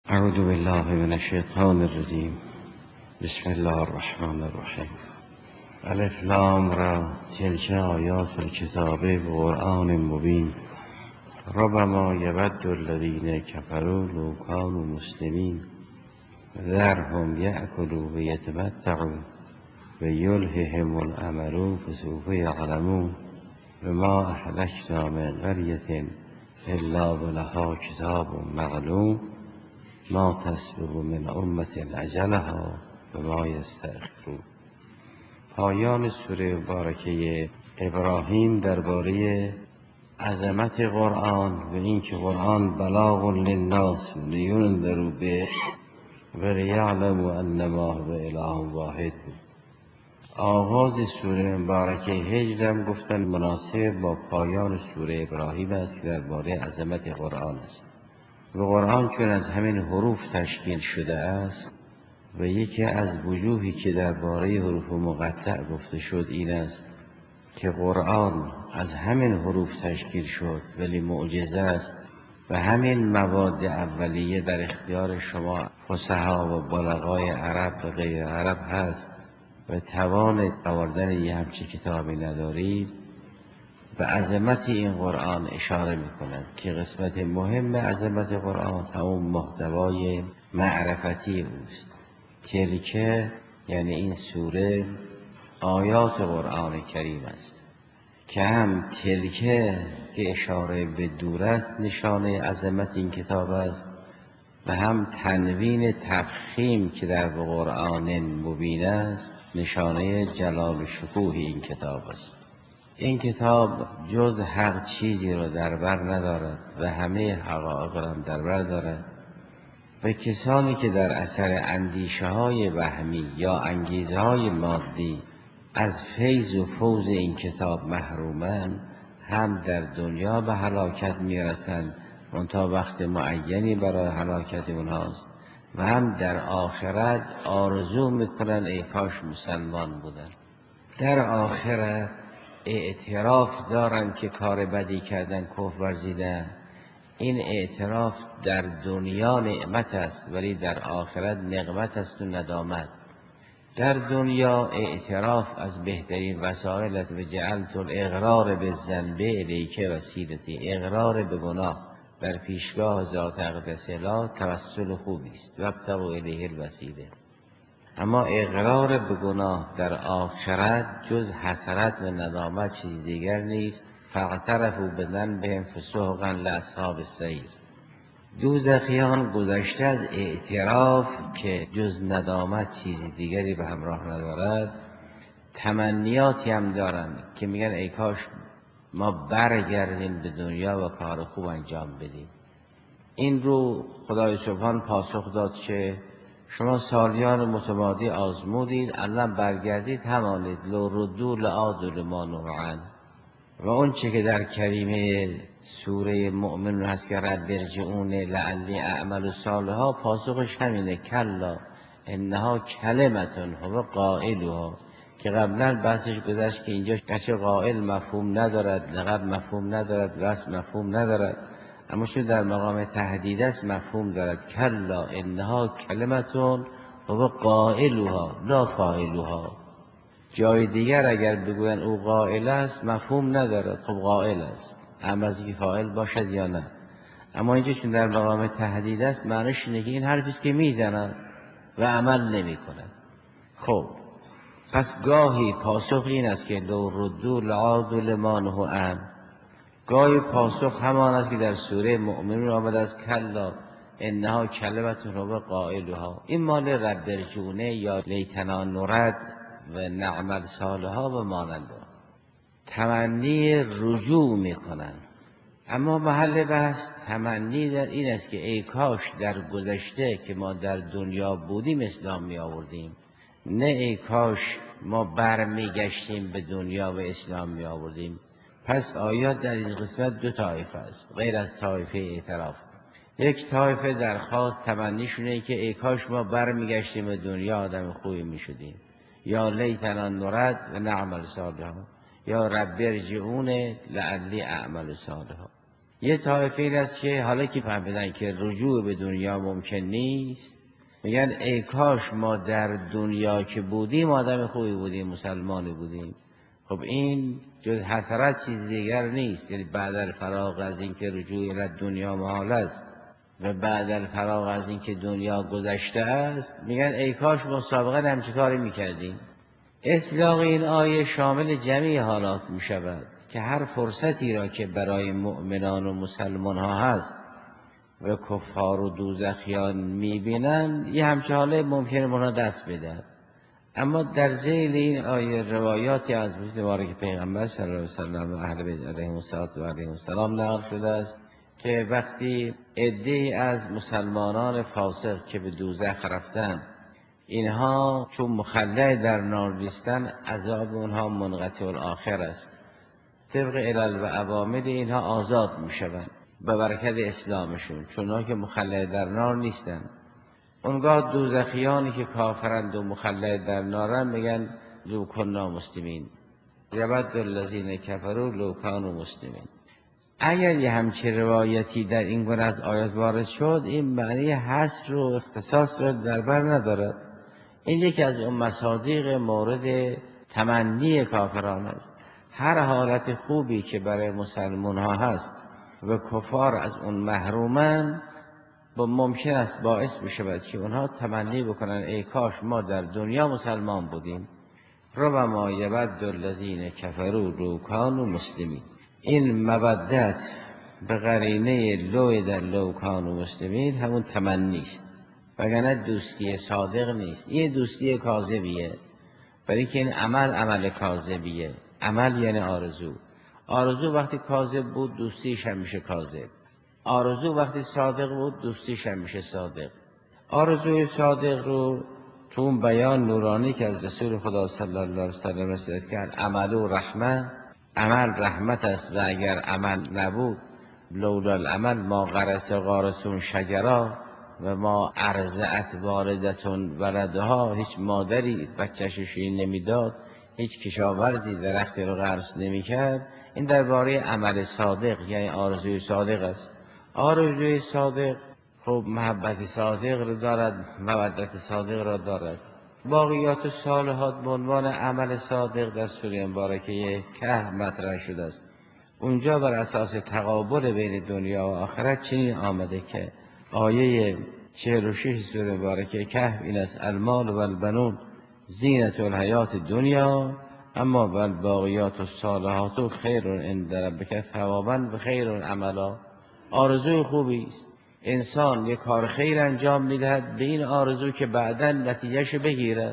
اعوذ بالله من الشیطان الرجیم. بسم الله الرحمن الرحیم. الف لام را تلک آیات الکتاب بقرآن مبین ربما یود الذین کفروا لو کانوا مسلمین ذرهم یأکلوا و یتمتعوا و یلههم الامل فسوف یعلمون وما اهلکنا من قریة الا ولها کتاب معلوم ما تسبق من امة اجلها و ما یستأخرون. پایان سوره مبارکه ابراهیم درباره عظمت قرآن و اینکه قرآن بلاغ للناس لینذروا به و لیعلموا انما هو اله واحد بود. آغاز سوره مبارکه هجر هم گفتن مناسب با پایان سوره ابراهیم است که درباره عظمت قرآن است. و قرآن چون از همین حروف تشکیل شده است و یکی از وجوهی که درباره حروف مقطع گفته شد این است که قرآن از همین حروف تشکیل شد ولی معجزه است و همین مواد اولیه در اختیار شما فصحا و بلغای عرب و غیر عرب هست و توان آوردن یه همچه کتابی ندارید. به عظمت این قرآن اشاره میکنند که قسمت مهم عظمت قرآن همون محتوای معرفتی اوست. تلکه یعنی این سوره آیات قرآن کریم است که هم تلکه که اشاره به دور است نشانه عظمت این کتاب است و هم تنوین تفخیم که در قرآن مبین است نشانه جلال و شکوه این کتاب است. این کتاب جز هر چیزی را در بر ندارد و همه حقایق را در بر دارد و کسانی که در اثر اندیشه های وهمی یا انگیزه های مادی از فیض و فوز این کتاب محرومند هم در دنیا به هلاکت میرسند منتها وقت معینی برای هلاکت اونهاست و هم در آخرت آرزو میکنن ای کاش مسلمان بودن. در آخرت اعتراف دارن که کار بدی کردن، کفر ورزیدن. این اعتراف در دنیا نعمت است ولی در آخرت نقمت است و ندامت. در دنیا اعتراف از بهترین وسایل است و جعلت الاقرار بالذنب الیک وسیلتی. اقرار به گناه در پیشگاه ذات اقدس لا توسل خوبی است و ابتغوا الیه الوسیله. اما اقرار به گناه در آخرت جز حسرت و ندامت چیز دیگر نیست. فاعترفوا بذنبهم فسحقا لاصحاب السعیر. دوزخیان گذشته از اعتراف که جز ندامت چیز دیگری به همراه ندارد تمنیاتی هم دارند که میگن ای کاش ما برگردیم به دنیا و کار خوب انجام بدیم. این رو خدای سبحان پاسخ داد که شما سالیان متمادی آزمودید، الان برگردید همانید. لو ردوا لعادوا لما نهوا عنه. و اون چه که در کریمه سوره مؤمنون هست که رب ارجعون لعلی اعمل صالحا، پاسخش همینه کلا انها کلمتون هو قائلها، که قبلا بحثش گذشت که اینجا کسی قائل مفهوم ندارد، لقب مفهوم ندارد، وصف مفهوم ندارد، اما چون در مقام تهدید است مفهوم دارد. کلا انها کلمتون هو قائلها لا فاعلها. جای دیگر اگر بگوین او قائل است مفهوم ندارد، خب قائل است، هم از که فاعل باشد یا نه. اما اینجا چون در مقام تهدید است معنیش اینه که این حرفیست که میزند و عمل نمی کند. خب پس گاهی پاسخ این است که لو ردوا لعادوا لما نهوا عنه، گاهی پاسخ همان است که در سوره مؤمنون آمده است کلا انها کلمتون هو قائلها. این مال رب ارجعونه یا لیتنا نرد و نعمل صالحا و مانند تمنی رجوع میکنن. اما محل بحث تمنی در این است که ای کاش در گذشته که ما در دنیا بودیم اسلام می آوردیم، نه ای کاش ما برمیگشتیم به دنیا و اسلام می آوردیم. پس آیات در این قسمت دو طایفه است غیر از طایفه اعتراف. یک طایفه درخواست تمنیشونه که ای کاش ما برمیگشتیم به دنیا آدم خوبی می شدیم، یا لیتنا نرد و نعمل صالحا، یا رب ارجعون لعلی اعمل صالحا. یه طایفه این است که حالا که فهمیدن که رجوع به دنیا ممکن نیست، میگن ای کاش ما در دنیا که بودیم آدم خوبی بودیم، مسلمانی بودیم. خب این جز حسرت چیز دیگر نیست. یعنی بعد الفراغ از این که رجوع الی دنیا محال است و بعد الفراغ از این که دنیا گذشته است، میگن ای کاش مسابقه همچه کاری میکردیم. اطلاق این آیه شامل جمعی حالات می شود که هر فرصتی را که برای مؤمنان و مسلمان ها هست و کفار و دوزخیان می بینند، یه همچه حاله ممکنه اونا دست بدن. اما در ذیل این آیه روایاتی از مبارک پیغمبر صلی الله علیه و سلم و اهل بیت علیهم السلام نقل شده است که وقتی عده‌ای از مسلمانان فاسق که به دوزخ رفتن، اینها چون مخلع در نار نیستن، عذاب اونها منقطع الاخر است. طبق علل و عوامل اینها آزاد می شوند به برکت اسلامشون، چون که مخلع در نار نیستن. اونگاه دوزخیانی که کافرند و مخلع در نارن میگن لو کنا مسلمین، یود الذین کفروا لو کانوا مسلمین. اگر یه همچه روایتی در این گونه از آیات وارد شد، این معنی حصر و اختصاص را در بر ندارد. این یکی از اون مصادیق مورد تمنی کافران است. هر حالت خوبی که برای مسلمان ها هست و کفار از اون محرومن، ممکن است باعث بشود که اونها تمنی بکنن ای کاش ما در دنیا مسلمان بودیم. ربما یود الذین کفروا لو کانوا مسلمین. این مودت به قرینه لو در لو کانوا مسلمین همون تمنی است، وگرنه دوستی صادق نیست. این دوستی کاذبیه، برای که این عمل کاذبیه. عمل یعنی آرزو. آرزو وقتی کاذب بود دوستیش هم میشه کاذب. آرزو وقتی صادق بود دوستیش هم میشه صادق. آرزوی صادق رو تو اون بیان نورانی که از رسول خدا صلی الله علیه و سلم است که عمل و رحمه، عمل رحمت است و اگر عمل نبود، لولا العمل ما غرس غارسون شجرا و ما ارضعت والدتون ولدها، هیچ مادری بچه‌ش شیرین نمیداد، هیچ کشاورزی درختی رو غرس نمیکرد. این درباره عمل صادق یعنی آرزوی صادق است. آرزوی صادق خب محبت صادق رو دارد، مودت صادق را دارد. باقیات الصالحات به عنوان عمل صادق در سوره مبارکه کهف مطرح شده است. اونجا بر اساس تقابل بین دنیا و آخرت چنین آمده که آیه 46 سوره مبارکه کهف این است: المال و البنون زینت الحیات دنیا اما والباقیات الصالحات خیر عند ربک ثوابا و خیر عملا. آرزوی خوبی است. انسان یک کار خیر انجام میدهد به این آرزو که بعداً نتیجهش بگیرد.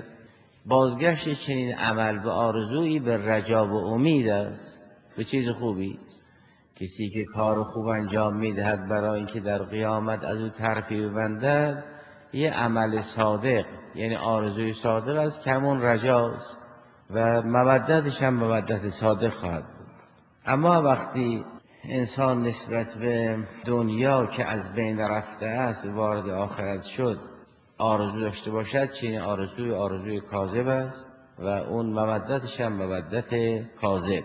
بازگشت چنین عمل به آرزویی به رجا و امید است، به چیز خوبی است. کسی که کار خوب انجام میدهد برای اینکه در قیامت از او ترفیع ببندد، یه عمل صادق یعنی آرزوی صادق است که همون رجاست و مودتش هم مودت صادق خواهد بود. اما وقتی انسان نسبت به دنیا که از بین رفته است وارد آخرت شد آرزو داشته باشد، چین آرزوی کاذب است و اون مودتش هم مودت کاذب.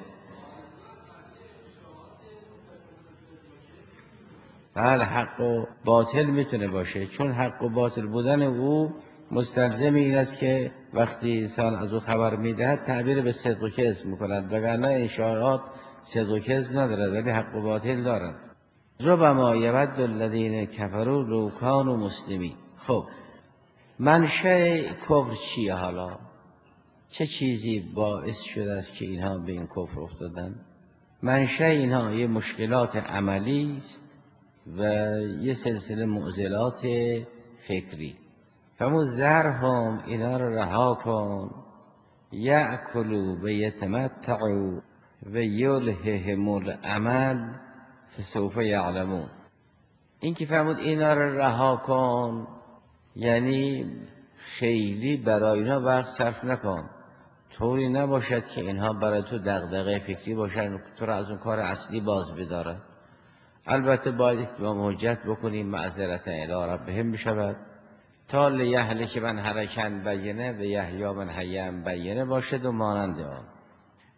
بله، حق و باطل میتونه باشه، چون حق و باطل بودن او مستلزم این است که وقتی انسان از او خبر میدهد تعبیر به صدق و کذب میکند، وگرنه این شایعات صدق و کذب ندارد ولی حق و باطل دارد. ربما یود الذین کفروا لو کانوا مسلمین. خب منشأ کفر چیه؟ حالا چه چیزی باعث شده است که اینها به این کفر افتادن؟ منشأ اینها یه مشکلات عملی است و یه سلسله معضلات فکری. فمو ذرهم اینا رو رها کن، یأکلوا و یتمتعوا و یلههم الامل فسوف یعلمون. این که فرمود اینا رو رها کن یعنی خیلی برای اینا وقت صرف نکن، طوری نباشد که اینها برای تو دغدغه فکری باشن، تو را از اون کار اصلی باز بداره. البته باید اتمام حجت بکنیم، معذرت الی ربهم بشود تا لیهلک من هلک عن بینه و یحیی من حی عن بینه باشد و مانند آن.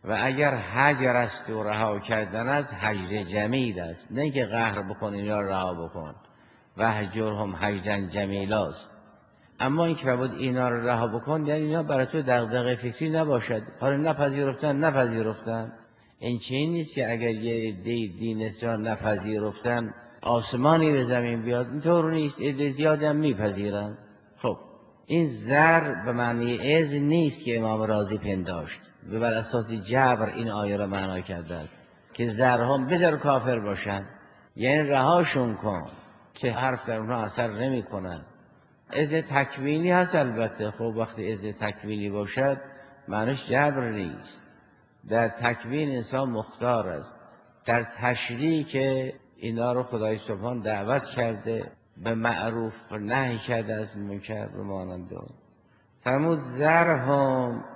و اگر هجر است و رها کردن است، هجر جمیل است، نه که قهر بکن اینا رها بکن، و هجرهم هجرا جمیلاست. اما این که بود اینا رو رها بکن، یعنی اینا برای تو دغدغه فکری نباشد. حالا نپذیرفتن. این چیزی نیست که اگر یه دینت را نپذیرفتن آسمانی به زمین بیاد، اینطور نیست، عده زیادی هم میپذیرن. خب این زر به معنی از نیست که امام رازی پنداشت، بر اساس جبر این آیه را معنا کرده است که زرها بذار کافر باشن، یعنی رهاشون کن که حرف در اونها اثر نمی کنن. اذن تکوینی هست البته. خب وقتی اذن تکوینی باشد معنیش جبر نیست. در تکوین انسان مختار است، در تشریع که اینا رو خدای سبحان دعوت کرده، به معروف نهی کرده از منکر و مانند اون. فرمود ذرهم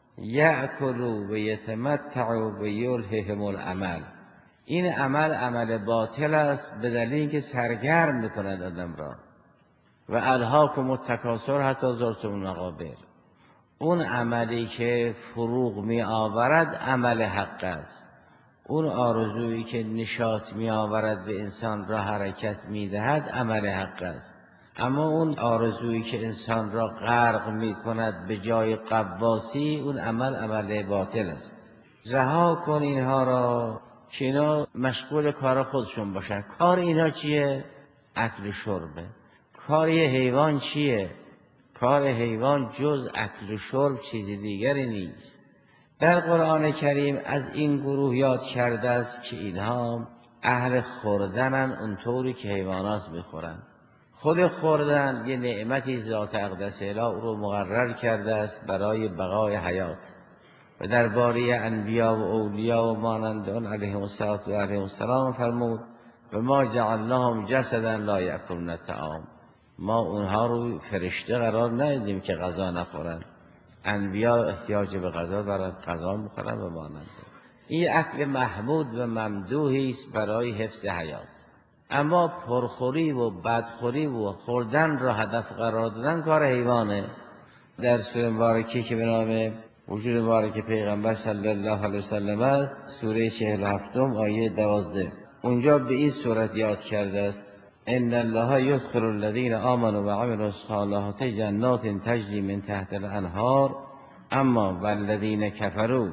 یأکلوا و یتمتعوا و یلههم العمل. این عمل باطل است، به دلیل اینکه سرگرم میکند آدم را. و الهاکم التکاثر حتی زرتم المقابر. اون عملی که فروغ می آورد عمل حق است. اون آرزویی که نشاط می آورد به انسان را حرکت می دهد عمل حق است. اما اون آرزویی که انسان را غرق می کند به جای قواسی، اون عمل باطل است. رها کن اینها را که اینا مشغول کار خودشون باشن. کار اینا چیه؟ اکل و شربه. کار یه حیوان چیه؟ کار حیوان جز اکل و شرب چیز دیگری نیست. در قرآن کریم از این گروه یاد کرده است که اینها اهل خوردنن، اونطوری که حیوانات میخورن. خود خوردن یه نعمتی ذات اقدس اله رو مقرر کرده است برای بقای حیات. و درباره انبیا و اولیا و مانند آن علیهم السلام فرمود و ما جعلناهم جسدا لا یأکلون الطعام. ما اونها رو فرشته قرار ندیدیم که غذا نخورن. انبیا احتیاج به غذا دارن، غذا میخورن و مانند. این اکل محمود و ممدوحی است برای حفظ حیات. اما پرخوری و بدخوری و خوردن را هدف قرار دادن کار حیوانه. در سوره مبارکه که به نام وجود مبارک پیغمبر صلی الله علیه وسلم است، سوره 47 آیه 12، اونجا به این صورت یاد کرده است: ان الله یدخل الذین آمنوا و عملوا الصالحات جنات تجری من تحت الانهار اما والذین کفروا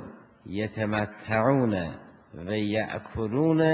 یتمتعون و یأکلون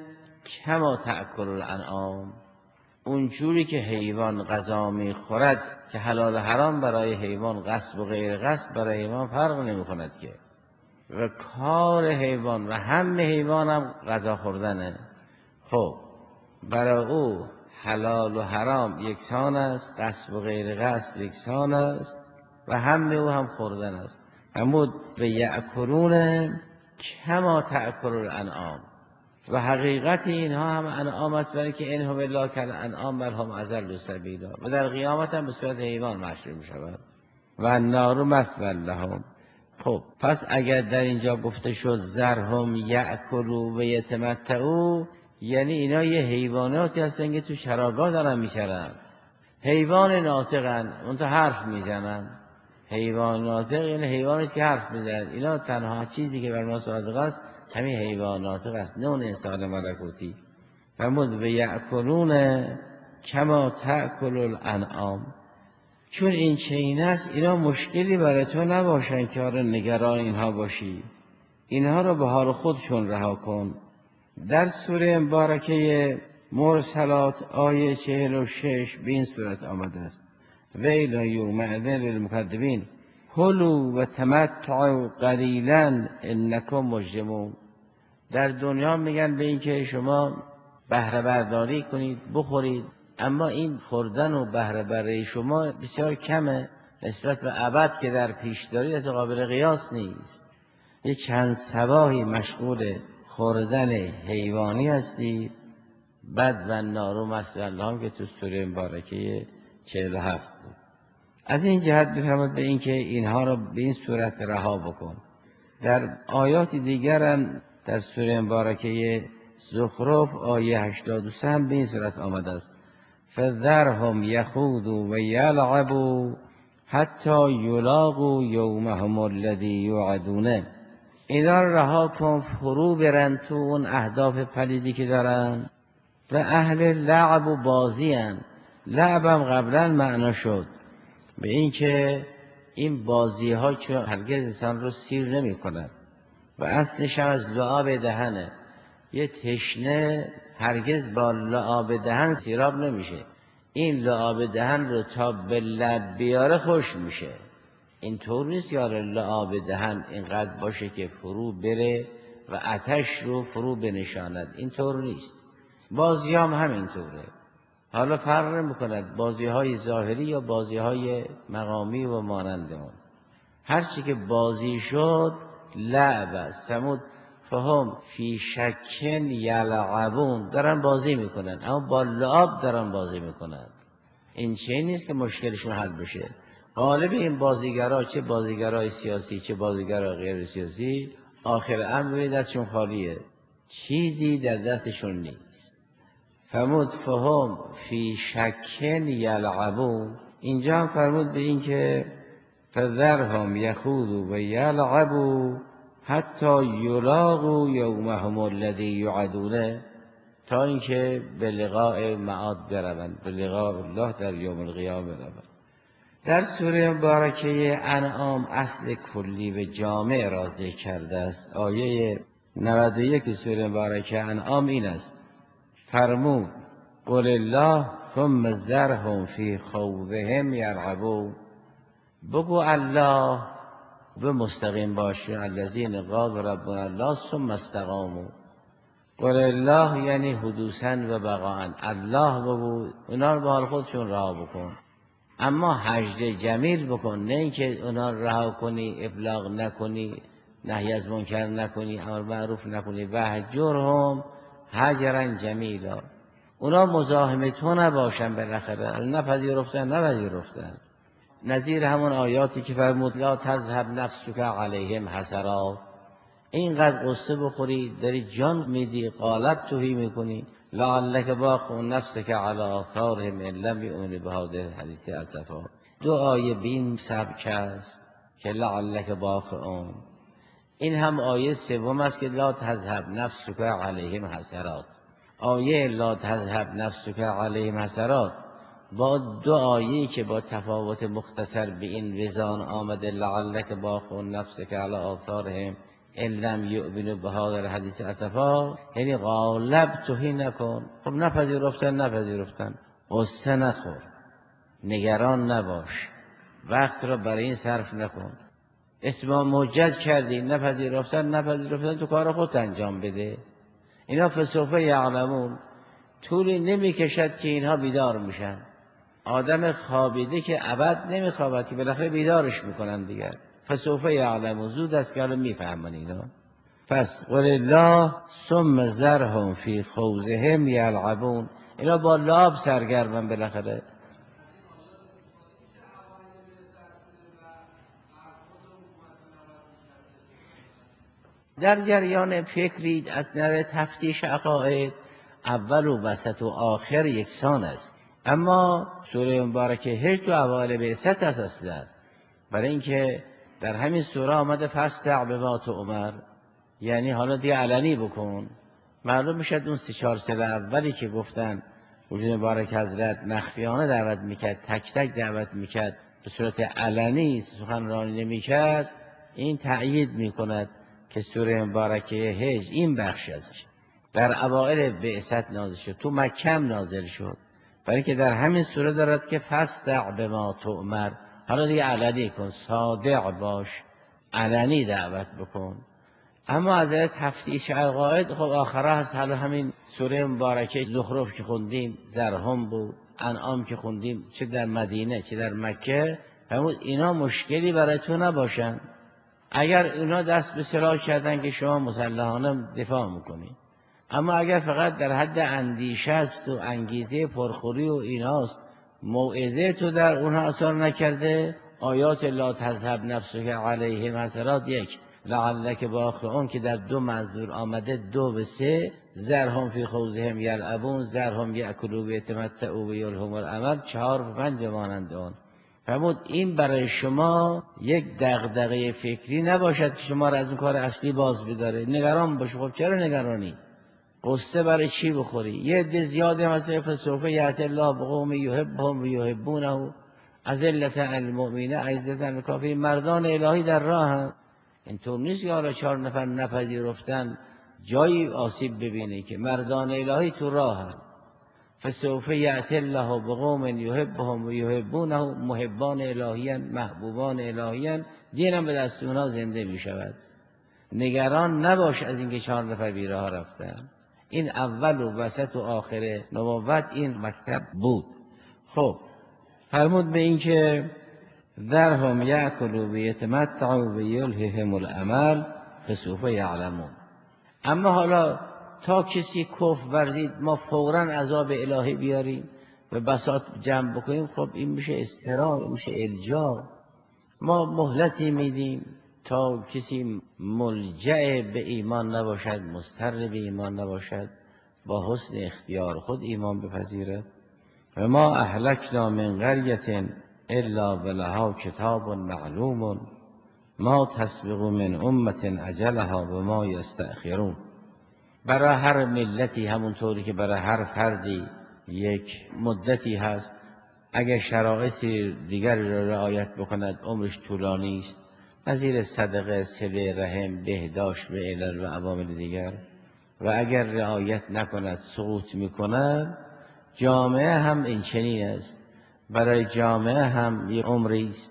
کما تأکل الانعام. اونجوری که حیوان غذا میخورد که حلال حرام برای حیوان، غصب و غیر غصب برای حیوان فرق نمی کند که، و کار حیوان و همه حیوان هم غذا خوردنه. خب برای او حلال و حرام یکسان است، غصب و غیر غصب یکسان است و همه او هم خوردن است. فرمود و یأکلون کما تأکل الانعام. و حقیقت اینها هم انعام است، برای که انهم الا کالانعام بل هم اضل سبیلا. و در قیامت هم به صورت حیوان محشور می شود. و النار مثوی لهم. خب پس اگر در اینجا گفته شد ذرهم یأکلوا و یتمتعوا، یعنی اینا یه حیواناتی هستن که تو چراگاه دارن میچرن. حیوان ناطقن، اون تو حرف میزنن. حیوان ناطق یعنی حیوانی است که حرف میزنن. اینا تنها چیزی که بر ما صادق است همین حیوان ناطق است، نه اون انسان ملکوتی. فرمود و یأکلون کما تأکل الانعام. چون این چنین است، اینا مشکلی برای تو نباشن که نگران اینها باشی. اینها رو به حال خودشون رها کن. در سوره مبارکه مرسلات آیه 46 به این صورت آمده است: ویل یومئذ للمکذبین کلوا و تمتعوا قلیلا انکم مجرمون. در دنیا میگن به این که شما بهره برداری کنید، بخورید، اما این خوردن و بهره برداری شما بسیار کمه نسبت به ابد که در پیش دارید، از قابل قیاس نیست. یه چند صباحی مشغول خوردن حیوانی هستی، بد و نارو مثوی لهم که تو سوره مبارکه 47 بود. از این جهت بفرماد به این که اینها را به این صورت رها بکن. در آیات دیگر هم در سوره مبارکه زخرف آیه 83 هم به این صورت آمده است: فذرهم یخوضوا و یلعبوا حتی یلاقوا یومهم الذی یوعدون. اینا رو رها کن، فرو برن تو اون اهداف پلیدی که دارن و اهل لعب و بازی هن. لعبم قبلا معنا شد به این که این بازی ها چون هرگز انسان رو سیر نمی کند و اصلش هم از لعاب دهنه. یه تشنه هرگز با لعاب دهن سیراب نمیشه. این لعاب دهن رو تا به لب بیاره خوش میشه. این طور نیست یاره لعاب دهن اینقدر باشه که فرو بره و آتش رو فرو بنشاند. این طور نیست. بازی هم همین طوره. حالا فرق نمی‌کند بازی های ظاهری یا بازی های مقامی و مانند اون. هرچی که بازی شد لعب است. فرمود فهم فی شکن یلعبون، دارن بازی میکنن اما با لعاب دارن بازی میکنن. این چه نیست که مشکلشون حل بشه. غالب این بازیگرها، چه بازیگرای سیاسی چه بازیگرای غیر سیاسی، آخر امر دستشون خالیه، چیزی در دستشون نیست. فرمود فهم فی شکن یلعبون. اینجا هم فرمود به این که فذرهم یخوضوا و یلعبوا حتی یلاقوا یومهم الذی یوعدونه، تا اینکه به لقاء معاد بروند، به لقاء الله در یوم القیامه بروند. در سوره مبارکه انعام اصل کلی و جامع را ذکر کرده است. آیه 91 سوره مبارکه انعام این است: فرمود قل الله ثم ذرهم فی خوضهم یلعبون. بگو الله به مستقیم باشه، الذین قالوا ربنا الله ثم استقاموا. قل الله یعنی حدوثاً و بقاءً، الله بگو، اونا رو به حال خودشون رها بکن، اما هجر جمیل بکن، نه اینکه اونا رو رها کنی، ابلاغ نکنی، نهی از منکر نکنی، امر معروف نکنی. وهجرهم هجرا جمیلا، اونا مزاحم تو نباشن، بالاخره نپذیرفتن. نظیر همون آیاتی که فرمود لا تذهب نفسک علیهم حسرات، اینقدر قصه بخوری داری جان میدی، قالب توهی میکنی، لعلک باخع نفسک علی آثارهم ان لم یؤمنوا بهذا الحدیث اسفا. دو آیه بین سبک است که لعلک باخع. این هم آیه سوم است که لا تذهب نفسک علیهم حسرات. آیه لا تذهب نفسک علیهم حسرات با دو آیه‌ای که با تفاوت مختصر به این وزان آمده لعلک باخع نفسک علی آثارهم ان لم یؤمنوا بهذا الحدیث اسفا، یعنی غالب توهی نکن. خب نپذیرفتن، غصه نخور، نگران نباش، وقت را برای این صرف نکن. اتمام حجت کردی، نپذیرفتن، تو کار خود انجام بده. اینا فسوف یعلمون، طولی نمیکشد که اینها بیدار میشن. آدم خوابیده که ابد نمیخوابد، که بالاخره بیدارش میکنن دیگر. فسوف یعلمون، زود است که الان میفهمن اینا. پس قل الله ثم ذرهم فی خوضهم یلعبون، اینا با لعب سرگرمن بالاخره. در جریان فکری از نظر تفتیش عقاید اول و وسط و آخر یکسان است، اما سوره مبارکه هجر و اوائل بعثت است اصلا. برای اینکه در همین سوره آمده فاستع بما تؤمر، یعنی حالا دیگه علنی بکن. معلوم میشد اون 3-4 سال اولی که گفتن وجود مبارک حضرت مخفیانه دعوت میکرد، تک تک دعوت میکرد، به صورت علنی سخنرانی نمیکرد، این تأیید میکند که سوره مبارکه هجر این بخش است در اوائل بعثت نازل شد، تو مکه نازل شد. برای اینکه در همین سوره دارد که فاستع بما تؤمر، حالا دیگه علنی کن، صادق باش، علنی دعوت بکن. اما از تفتیش عقاید خب آخره هست. حالا همین سوره مبارکه زخرف که خوندیم، زرهم بود، انعام که خوندیم، چه در مدینه چه در مکه، همون اینا مشکلی برای تو نباشن. اگر اینا دست به سلاح کردن که شما مسلحانه دفاع میکنی، اما اگر فقط در حد اندیشه است و انگیزه پرخوری و ایناست، موعظه تو در اونها اثر نکرده، آیات لا تذهب نفسک علیهم حسرات یک، لعلک باخعون که در دو منظور آمده 2 و 3، ذرهم فی خوضهم یلعبون، ذرهم یأکلوا و یتمتعوا و یلههم الامل 4 و 5 مانند آن. فرمود این برای شما یک دغدغه فکری نباشد که شما را از اون کار اصلی باز بداره. نگران باش. خب چرا نگرانی؟ قصه برای چی بخوری؟ یه عده زیادی مثلا فسوف یأتی الله بقوم یحبهم و یحبونه اذلة علی المؤمنین عزة علی الکافرین. مردان الهی در راهن. اینطور نیست که حالا 4 نفر نپذیرفتن جایی آسیب ببینه، که مردان الهی تو راهن. فسوف یأتی الله بقوم یحبهم و یحبونه، محبان الهیان، محبوبان الهیان، دینم به دست اونا زنده می شود. نگران نباش از اینکه 4 نفر بی راه رفتن. این اول و وسط و آخر نبوت این مکتب بود. خب فرمود به این که ذرهم یأکلوا و یتمتعوا و یلههم الامل فسوف یعلمون. اما حالا تا کسی کفر ورزید ما فوراً عذاب الهی بیاریم و بساط جمع بکنیم، خب این میشه اضطرار، میشه الجا. ما مهلتی میدیم تا کسی ملجأ به ایمان نباشد، مضطر به ایمان نباشد، با حسن اختیار خود ایمان بپذیرد. و ما اهلکنا من قریة الا ولها کتاب معلوم ما تسبق من امة اجلها و ما یستأخرون. برای هر ملتی همونطوری که برای هر فردی یک مدتی هست، اگر شرایط دیگر را رعایت بکند عمرش طولانی است، نظیر صدقه، صله رحم، بهداشت به علل و عوامل دیگر. و اگر رعایت نکند سقوط میکند. جامعه هم این چنین است. برای جامعه هم یک عمری است.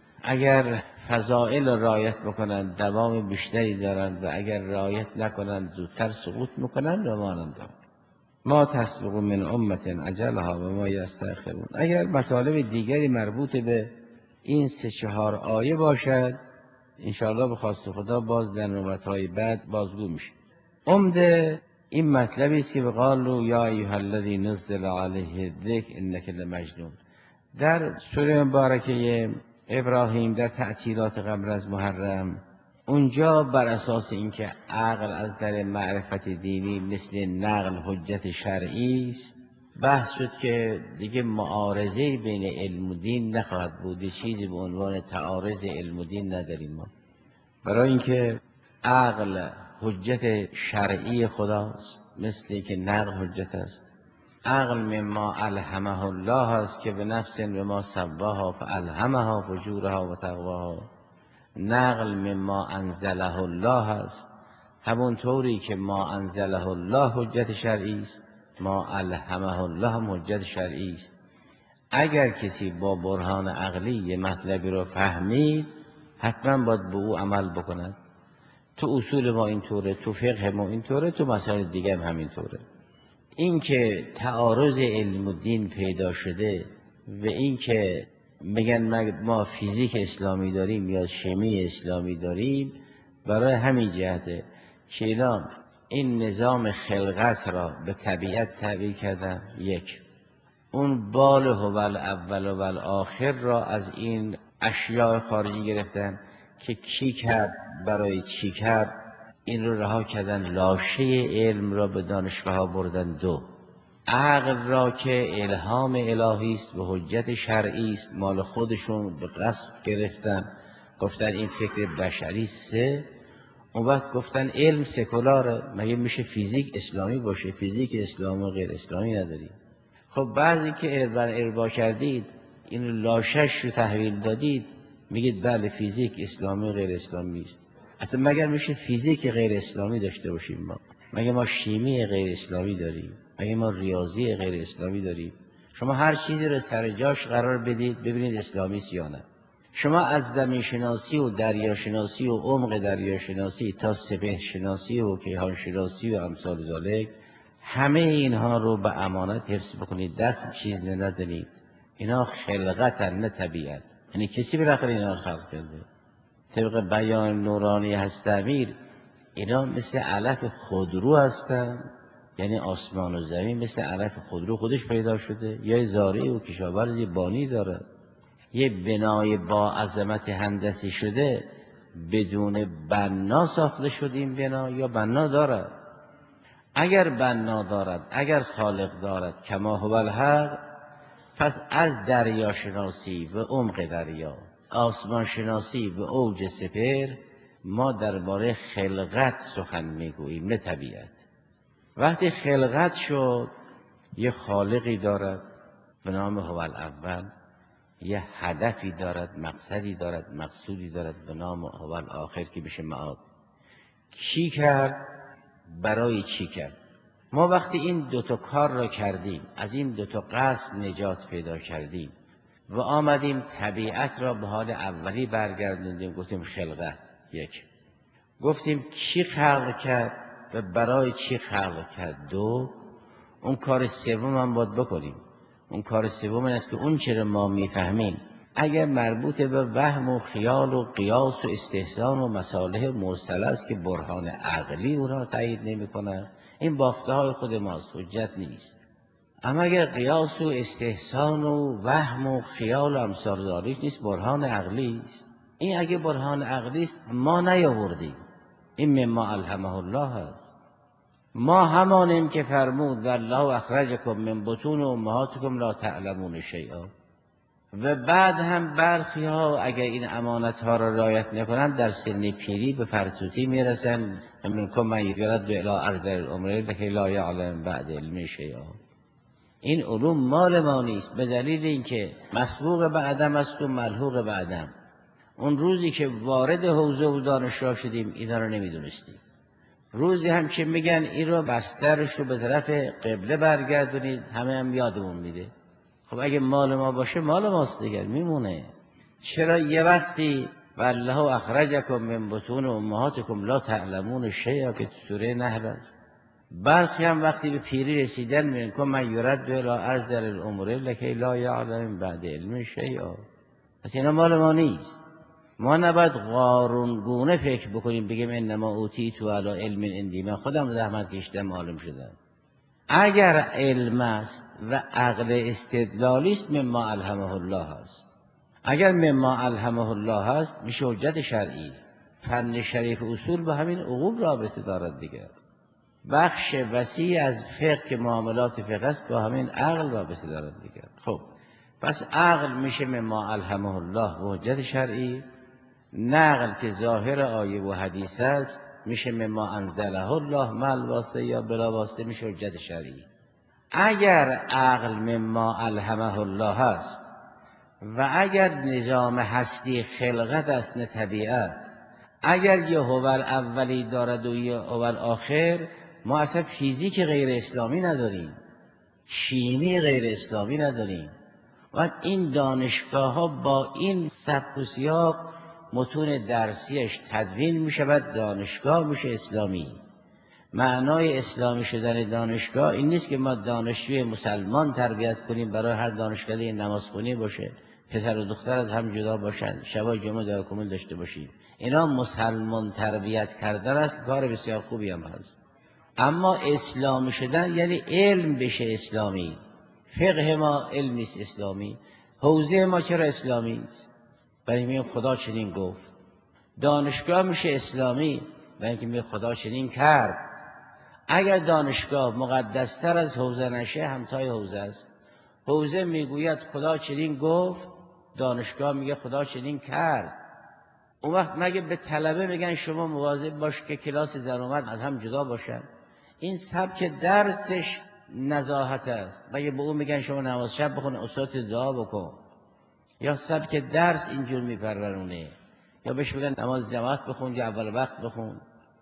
اگر فضائل رعایت بکنند دوام بیشتری دارند و اگر رعایت نکنند زودتر سقوط میکنند و مانند ما تسبق من امة اجلها و ما یستأخرون. اگر مطالب دیگری مربوط به این 3-4 آیه باشد انشاءالله به خواست خدا باز در نوبت‌های بعد بازگو میشه. عمده این مطلبی است که قالوا یا ایها الذی نزل علیه الذکر انک لمجنون. در سوره مبارکه ابراهیم در تعطیلات قبل از محرم، اونجا بر اساس اینکه عقل از در معرفت دینی مثل نقل حجت شرعی است، بحث شد که دیگه معارضه بین علم و دین نخواهد بود. چیزی به عنوان تعارض علم و دین نداریم ما، برای اینکه عقل حجت شرعی خداست مثل که نقل حجت است. عقل مما الهمه الله است که به نفس و ما سواها فالهمها فجورها و تقواها. نقل مما انزله الله است، همونطوری که ما انزله الله حجت شرعی است، ما الهمه الله هم حجت شرعی است. اگر کسی با برهان عقلی یه مطلبی رو فهمید حتما باید به او عمل بکند. تو اصول ما اینطوره، تو فقه ما اینطوره، تو مسائل دیگه هم همینطوره. این که تعارض علم و دین پیدا شده و این که میگن ما فیزیک اسلامی داریم یا شیمی اسلامی داریم، برای همین جهته که اینا این نظام خلقت را به طبیعت تعبیر کردن. یک، اون بال هوال اول و آخر را از این اشیاء خارجی گرفتن که کی کرد برای چی کرد، این رو رها کردن، لاشه علم را به دانشگاه ها بردن. دو، عقل را که الهام الهی است و حجت شرعی است مال خودشون به غصب گرفتن، گفتن این فکر بشری. سه، اون وقت گفتن علم سکولاره، مگه میشه فیزیک اسلامی باشه؟ فیزیک اسلامی و غیر اسلامی نداری. خب بعضی که اربا کردید این لاشش رو تحویل دادید میگید بله فیزیک اسلامی و غیر اسلامی است. اصلا مگر میشه فیزیک غیر اسلامی داشته باشیم ما؟ مگه ما شیمی غیر اسلامی داریم؟ مگه ما ریاضی غیر اسلامی داریم؟ شما هر چیزی رو سر جاش قرار بدید ببینید اسلامی است یا نه. شما از زمین شناسی و دریا شناسی و عمق دریا شناسی تا سپهر شناسی و کیهان شناسی و امثال ذالک، همه اینها رو به امانت حفظ بکنید، دست چیز نزنید. اینا خلقتن نه طبیعت. یعنی کسی بالاخره اینا رو خلق کرده. طبق بیان نورانی هست امیر، اینا مثل علف خودرو هستن، یعنی آسمان و زمین مثل علف خودرو خودش پیدا شده، یا زارعی و کشاورزی بانی داره. یه بنای با عظمت هندسی شده بدون بنا ساخته شد این بنا، یا بنا دارد؟ اگر بنا دارد، اگر خالق دارد کما هو الحق، پس از دریا شناسی و عمق دریا، آسمان شناسی و اوج سپهر، ما درباره خلقت سخن میگوییم، نه طبیعت. وقتی خلقت شد، یه خالقی دارد به نام هو الاول، یه هدفی دارد، مقصدی دارد، مقصودی دارد به نام هو الاخر که میشه معاد. چی کرد؟ برای چی کرد؟ ما وقتی این دوتا کار را کردیم، از این دوتا قسم نجات پیدا کردیم و آمدیم طبیعت را به حال اولی برگردوندیم، گفتیم خلقت یک، گفتیم چی خلق کرد و برای چی خلق کرد دو، اون کار سوم هم باید بکنیم. اون کار سوم این است که اون چرا ما میفهمیم اگر مربوط به وهم و خیال و قیاس و استحسان و مصالح مرسله است که برهان عقلی او را تایید نمی کند، این بافته های خود ماست، حجت نیست. اما اگر قیاس و استحسان و وهم و خیال و امثال داریش نیست، برهان عقلی است. این اگه برهان عقلی است ما نیاوردیم، این مما الهمه الله است. ما همانیم که فرمود والله اخرجکم من بطون امهاتکم لا تعلمون شیئا. و بعد هم برخی ها اگر این امانت ها را رعایت نکنند در سن پیری به فرتوتی میرسن. منکم من یرد الی ارذل العمر لکی لا یعلم بعد علم شیئا. این علوم مال ما نیست، به دلیل اینکه مسبوق به عدم است و ملحوق به عدم. اون روزی که وارد حوزه و دانشگاه شدیم اینا رو نمیدونستیم. روزی هم که میگن این رو بسترش رو به طرف قبله برگردونید، همه هم یادمون میده. خب اگه مال ما باشه مال ماست دیگر، میمونه. چرا یه وقتی والله اخرجکم من بطون امهاتکم لا تعلمون شیئا که تو سوره نحل است، برخی هم وقتی به پیری رسیدن منکم من یرد الی ارذل العمر لکی لا یعلم بعد علم شیئا. پس اینا مال ما نیست. ما نباید قارونگونه فکر بکنیم بگیم انما اوتیتو علی علم عندی، من خودم زحمت کشیدم عالم شدم. اگر علم است و عقل استدلالی است مما الهمه الله است. اگر مما الهمه الله است میشه حجت شرعی. فن شریف اصول با همین عقول رابطه دارد دیگر. بخش وسیع از فقه که معاملات فقه است با همین عقل رابطه دارد دیگر. خب پس عقل میشه مما الهمه الله و حجت شرعی. نقل که ظاهر آیه و حدیث است میشه مما انزله الله مع واسطه یا بلا واسطه، میشه حجت شرعی. اگر عقل مما الهمه الله است و اگر نظام هستی خلقت است نه طبیعت، اگر یه هو اولی دارد و یه هو آخر، ما اصلا فیزیک غیر اسلامی نداریم، شیمی غیر اسلامی نداریم. و این دانشگاه ها با این سبک و سیاق متون درسیش تدوین می شود، دانشگاه میشه اسلامی. معنای اسلامی شدن دانشگاه این نیست که ما دانشجوی مسلمان تربیت کنیم برای هر دانشکده نمازخونی باشه، پسر و دختر از هم جدا باشن، شبای جمعه دعا کمل داشته باشیم. اینا مسلمان تربیت کردن است، کار بسیار خوبی هم هست. اما اسلامی شدن یعنی علم بشه اسلامی. فقه ما علمی است اسلامی. حوزه ما چرا اسلامی است؟ برای میگیم خدا چنین گفت. دانشگاه میشه اسلامی برای اینکه میگه خدا چنین کرد. اگر دانشگاه مقدستر از حوزه نشه همتای حوزه است. حوزه میگوید خدا چنین گفت، دانشگاه میگه خدا چنین کرد. اون وقت مگه به طلبه میگن شما مواظب باش که کلاس زن و مرد از هم جدا باشن؟ این سبک درسش نزاهت است. مگه به اون میگن شما نماز شب بخون، استاد دعا بکن؟ یا سبک درس اینجور میپرورونه؟ یا بهش میگن نماز جماعت بخون یا اول وقت بخون؟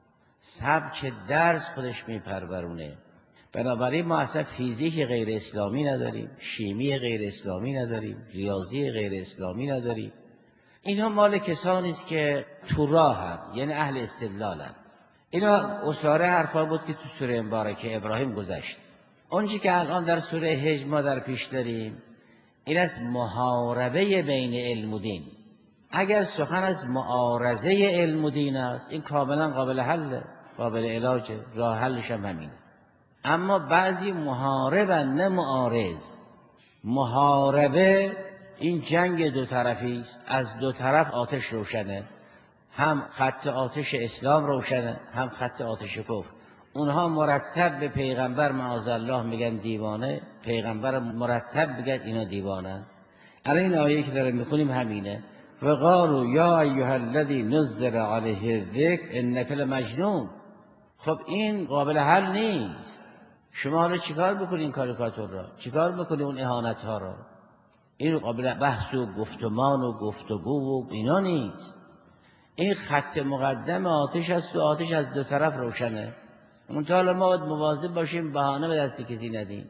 سبک درس خودش میپرورونه. بنابراین ما اصلا فیزیک غیر اسلامی نداریم، شیمی غیر اسلامی نداریم، ریاضی غیر اسلامی نداریم. اینا مال کسانی است که تو راهن، یعنی اهل استدلالن. اینا اساره حرفا بود که تو سوره مبارکه ابراهیم گذشت. اونچه که الان در سوره حج ما در پیش داریم این است محاربه بین علم و دین. اگر سخن از معارضه علم و دین است این کاملا قابل حله، قابل علاجه، راه حلش هم همینه. اما بعضی محاربن نه معارض. محاربه این جنگ دو طرفی است، از دو طرف آتش روشنه، هم خط آتش اسلام روشنه هم خط آتش کفر. اونها مرتب به پیغمبر معاذالله میگن دیوانه، پیغمبر مرتب میگن اینا دیوانه. الان این آیه که داره میخونیم همینه. و قالوا یا ایها الذی نزل علیه الذکر انک لمجنون. خب این قابل حل نیست. شما حالا چیکار بکنین این کاریکاتور را؟ چیکار بکنین اون اهانت ها را؟ این قابل بحث و گفتمان و گفتگو و اینا نیست. این خط مقدم آتش است و آتش از دو طرف روشنه. منتها ما باید مواظب باشیم بهانه به دست کسی ندیم.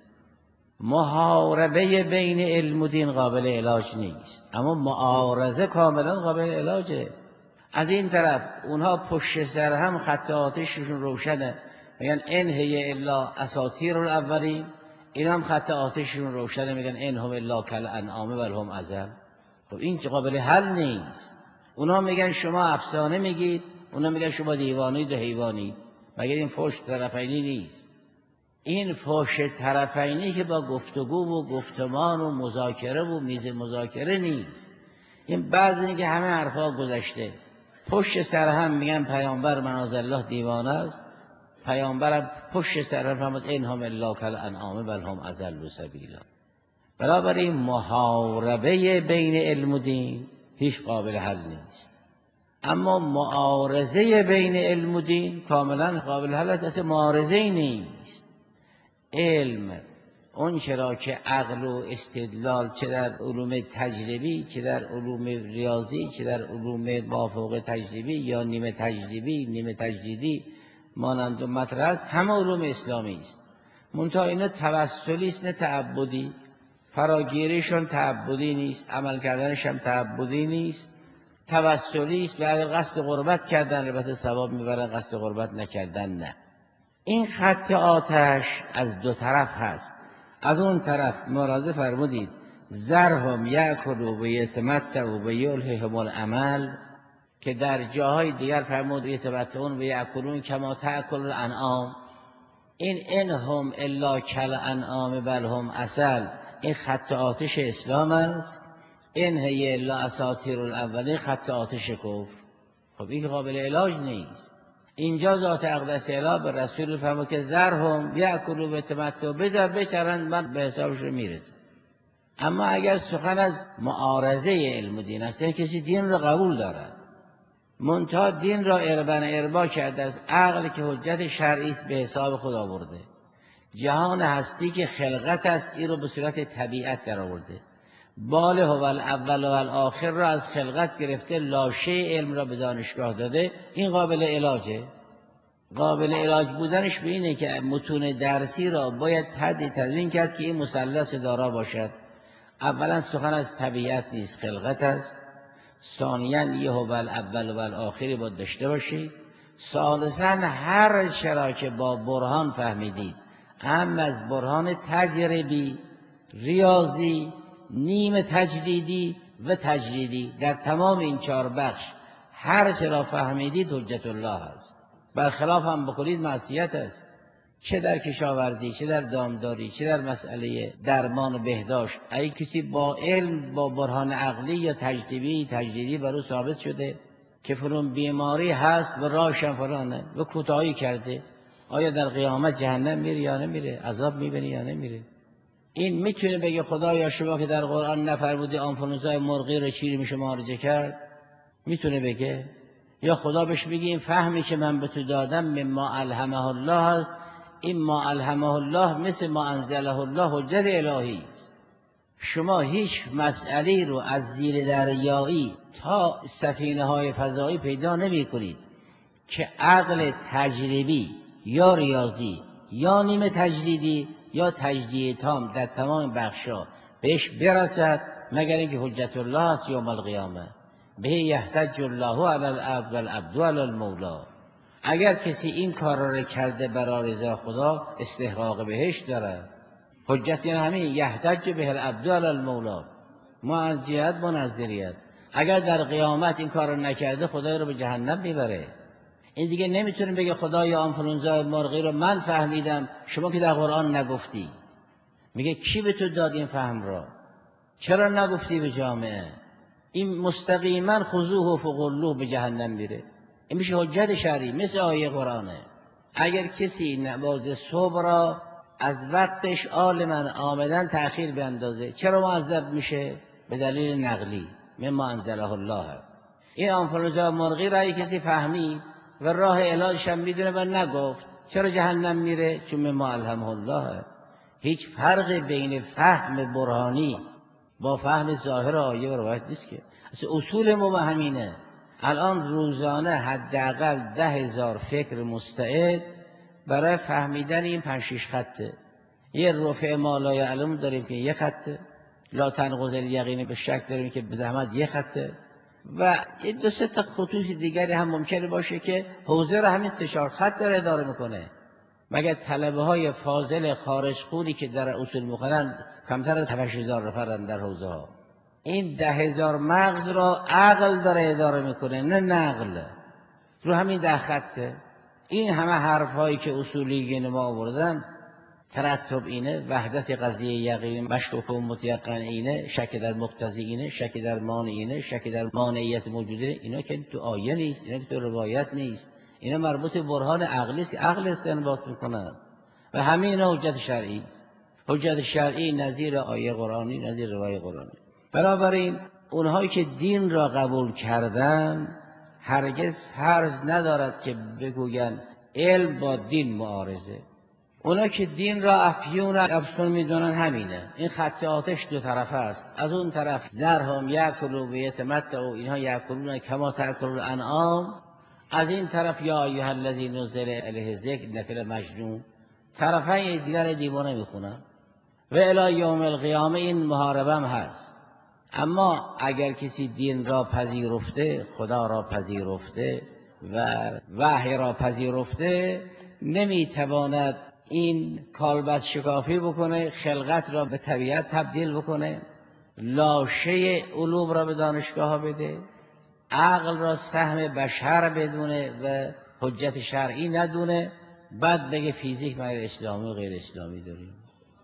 محاربه بین علم و دین قابل علاج نیست، اما معارضه کاملا قابل علاجه. از این طرف اونها پشت سر هم خط آتششون روشنه، میگن ان هی الا اساطیر الاولین. اینا هم خط آتششون روشنه، میگن ان هم الا کالانعام بل هم اضل. خب این قابل حل نیست. اونا میگن شما افسانه میگید، اونا میگن شما دیوانید و حیوانید. مگر این فحش طرفینی نیست؟ این فحش طرفینی که با گفتگو و گفتمان و مذاکره و میز مذاکره نیست. این بعد از اینکه همه حرفا گذشته پشت سر هم میگن پیامبر معاذالله دیوانه است، پیامبر پشت سر هم فرمود ان هم الا کالانعام بل هم اضل سبیلا. بنابراین محاربه بین علم و دین هیچ قابل حل نیست، اما معارضه بین علم و دین کاملا قابل حل است. اصلا معارضه نیست. علم اون چرا که عقل و استدلال چه در علوم تجربی، چه در علوم ریاضی، چه در علوم مافوق تجربی یا نیمه تجربی، نیمه تجدیدی مانند و مطرح است، همه علوم اسلامی است. منتها اینا توسلی است نه تعبدی. فراگیریشون تعبدی نیست، عمل کردنش هم تعبدی نیست، توسلی است. و اگر قصد قربت کردن البته ثواب میبرن، قصد قربت نکردن نه. این خط آتش از دو طرف هست. از اون طرف مراضه فرمودید ذرهم یأکلوا و یتمتعوا و یلههم الامل، که در جاهای دیگر فرمود یتمتعون و یأکلون کما تأکل الانعام. این انهم الا کالانعام بل هم عسل، این خط آتش اسلام است. این هی الا اساطیر الاولین، خط آتش کفر. خب این قابل علاج نیست. اینجا ذات اقدس اله به رسول فرمود که ذرهم یأکلوا و یتمتعوا، بذار بچرند من به حسابش میرسم. اما اگر سخن از معارضه علم و دین است، کسی دین را قبول دارد منتها دین را اربا کرده از عقل که حجت شرعی است به حساب خدا آورده، جهان هستی که خلقت است این رو به صورت طبیعت در آورده، بال هو الاول و الاخر را از خلقت گرفته، لاشه علم را به دانشگاه داده. این قابل علاجه. قابل علاج بودنش به اینه که متون درسی را باید حدی تدوین کرد که این مثلث دارا باشد. اولا سخن از طبیعت نیست، خلقت است. ثانیاً یه هو الاول و الاخری باید داشته باشید. ثالثاً هر چرا که با برهان فهمیدید، هم از برهان تجربی، ریاضی، نیمه تجریدی و تجریدی، در تمام این چهار بخش هر چرا فهمیدید حجت الله است. برخلاف هم بکنید معصیت است. چه در کشاورزی، چه در دامداری، چه در مسئله درمان و بهداشت. اگه کسی با علم، با برهان عقلی یا تجدیدی بر او ثابت شده که فلان بیماری هست و راهشم فلانه و کوتاهی کرده، آیا در قیامت جهنم میره یا نمیره؟ عذاب میبینه یا نمیره؟ این میتونه بگه خدایا شما که در قرآن نفرمودی آنفلوانزای مرغی رو چیری میشه معالجه کرد؟ میتونه بگه؟ یا خدا بهش بگه این فهمی که من به تو دادم مما الهمه الله است، این ما الهمه الله مثل ما انزله الله حجت الهی است. شما هیچ مسئله رو از زیر دریایی تا سفینه های فضایی پیدا نمی کنید که عقل تجربی یا ریاضی یا نیمه تجریدی یا تجدید تام در تمام بخشا بهش برسد، مگر اینکه حجت الله است یوم القیامه. به یحتج الله علی العبد والعبد علی المولا. اگر کسی این کار را کرده برای رضا خدا، استحقاق بهشت دارد. حجت یعنی همین یحتج به العبد علی المولا، معجزت منظریت. اگر در قیامت این کار را نکرده خدای رو به جهنم میبره. این دیگه نمیتونه بگه خدایا آنفلوانزای مرغی رو من فهمیدم شما که در قرآن نگفتی. میگه کی به تو داد این فهم را؟ چرا نگفتی به جامعه؟ این مستقیما خذوه فغلوه به جهنم میره. این میشه حجت شرعی مثل آیه قرآنه. اگر کسی نماز صبح را از وقتش عالما عامدا تأخیر بیندازه چرا معذب میشه؟ به دلیل نقلی مما انزله الله. این آنفلوانزا مرغی را کسی فهمید و راه علاجش هم میدونه و نگفت، چرا جهنم میره؟ چون مما الهمه الله. هیچ فرق بین فهم برهانی با فهم ظاهر آیه و روایت نیست که. اصول ما همینه. الان روزانه حداقل 10,000 فکر مستعد برای فهمیدن این 5-6 خطه. یه رفع ما لا یعلم داریم که یه خطه، لا تنقض الیقین به شک داریم که به زحمت یه خطه، و 2-3 تا خطوط دیگری هم ممکنه باشه که حوزه رو همین 3-4 خط داره اداره میکنه. مگر طلبه های فاضل خارج خونی که در اصول میخونن کمتر از 7,000 نفرن در حوزه ها. این 10,000 مغز را عقل داره اداره میکنه نه نقل. رو همین 10 خطه. این همه حرف هایی که اصولیین ما آوردن ترتب اینه، وحدت قضیه یقین مشکوک و متیقن اینه، شک در مقتضی اینه، شک در مانع اینه، شک در مانعیت موجوده. اینا که تو آیه نیست، اینا که تو روایت نیست، اینا مربوط به برهان عقلی است، عقل استنباط میکنن و همه اینا حجت شرعی است. حجت شرعی نظیر آیه قرآنی، نظیر روایت قرآنی. بنابراین اونهایی که دین را قبول کردن هرگز فرض ندارد که بگویند علم با دین معارضه. اونا که دین را افیون افسون میدونن همینه. این خط آتش 2 طرفه است. از اون طرف زرهم یاکلوا و یتمتعوا، اینها یاکلون کما تاکل الانعام. از این طرف یا ایها الذی نزل علیه الذکر انک لمجنون. طرفین دیگر دیوانه میخونن و الی یوم القیامه این محاربه هم هست. اما اگر کسی دین را پذیرفته، خدا را پذیرفته و وحی را پذیرفته، نمیتواند این کالبد شکافی بکنه، خلقت را به طبیعت تبدیل بکنه، لاشه علوم را به دانشگاه بده، عقل را سهم بشر بدونه و حجت شرعی ندونه، بعد بگه فیزیک غیر اسلامی و غیر اسلامی داریم.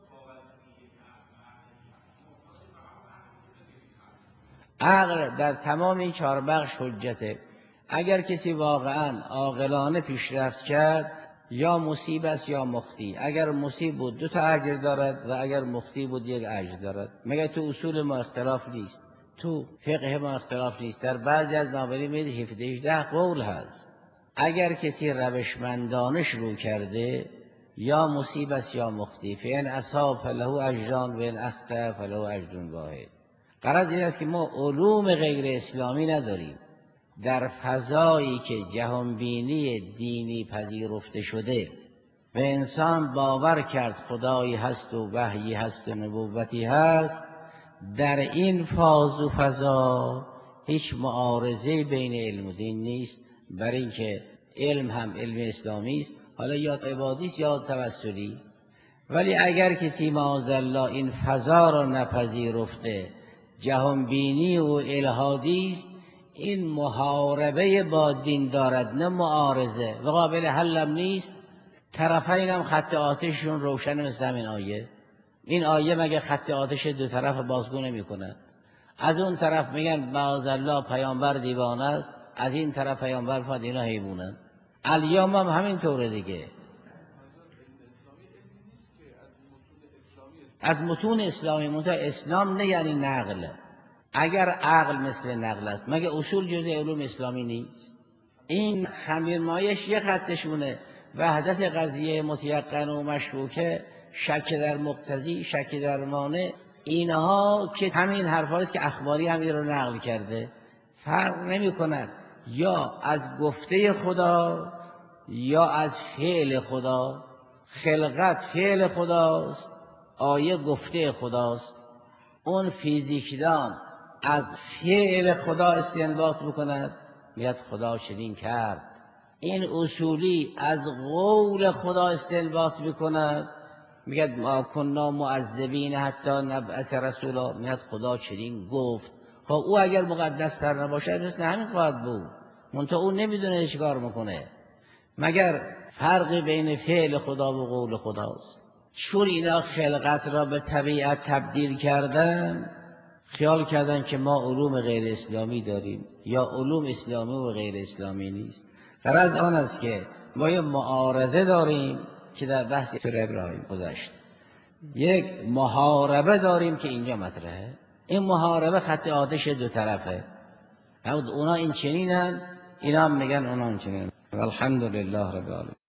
عقل در تمام این 4 بخش حجته. اگر کسی واقعا عاقلانه پیشرفت کرد، یا مصیب است یا مخطی. اگر مصیب بود 2 تا اجر دارد و اگر مخطی بود 1 اجر دارد. مگر تو اصول ما اختلاف نیست، تو فقه ما اختلاف نیست. در بعضی از مابانی میده 17-18 قول هست. اگر کسی روشمندانه شروع کرده، یا مصیب است یا مخطی. فإن اصاب فله اجران و ان اخطأ فله اجر واحد. غرض این است که ما علوم غیر اسلامی نداریم. در فضایی که جهانبینی دینی پذیرفته شده و انسان باور کرد خدایی هست و وحی هست و نبوتی هست، در این فاز و فضا هیچ معارضه بین علم و دین نیست، برای اینکه علم هم علم اسلامی است، حالا یا عبادی است یا توسلی. ولی اگر کسی معاذالله این فضا را نپذیرفته، جهانبینی و الهادی است، این محاربه با دین دارد نه معارضه و قابل حلم نیست. طرفین هم خط آتششون روشن مثل همین آیه. این آیه مگه خط آتش 2 طرف بازگو نمیکنه؟ از اون طرف میگن معاذالله پیامبر دیوانه است، از این طرف پیامبر فقط اینا حیوانن. الیام هم همین طوره دیگه. از متون اسلامی، متون اسلام نه یعنی نقل. اگر عقل مثل نقل است، مگه اصول جزء علوم اسلامی نیست؟ این خمیرمایش یه خطشونه، وحدت قضیه متیقن و مشکوکه، شک در مقتضی، شک در مانع، اینها که همین حرفاییست که اخباری هم این رو نقل کرده. فرق نمی کند یا از گفته خدا یا از فعل خدا. خلقت فعل خداست، آیه گفته خداست. اون فیزیکدان از فعل خدا استنباط میکند، میگه خدا چنین کرد. این اصولی از قول خدا استنباط میکند، میگه ما کنا معذبین حتی نبعث رسولا، میگه خدا چنین گفت. خب او اگر مقدس تر نباشه مثل همین خواهد بود، منتها او نمیدونه چیکار میکنه. مگر فرقی بین فعل خدا و قول خداست؟ چون اینا خلقت را به طبیعت تبدیل کردن، خیال کردن که ما علوم غیر اسلامی داریم یا علوم اسلامی و غیر اسلامی نیست. غرض آن است که ما یه معارضه داریم که در بحث سوره ابراهیم گذشت، یک محاربه داریم که اینجا مطرحه. این محاربه خط آتش دو طرفه، اونا این چنینن، اینا هم میگن اونا این چنینن. الحمدلله رب العالمین.